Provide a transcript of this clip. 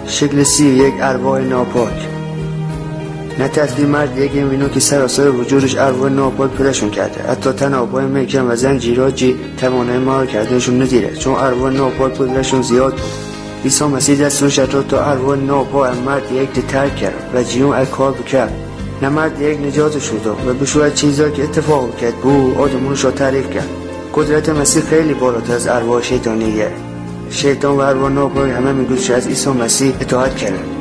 شکل 31 ارواح ناپاک. نه تسلی مرد یک اینو که سراسر وجودش ارواح ناپاک پرشون کرده. حتی تن آبای محکم و زنجیراجی توانای مهار کردنشون ندیره، چون ارواح ناپاک پرشون زیاد بود. عیسی مسیح دستور شد تا ارواح ناپاک مرد یک ترک کرد و جیون از کار بکرد. نه مرد یک نجات شد و به شوید چیزا که اتفاق کرد بو آدمونش را تعریف کرد. قدرت مسیح خیلی بالاتر از ارواح شیطانیه. شیطان و ارواح ناپاک همه میگوش از عیسی مسیح اطاعت کردن.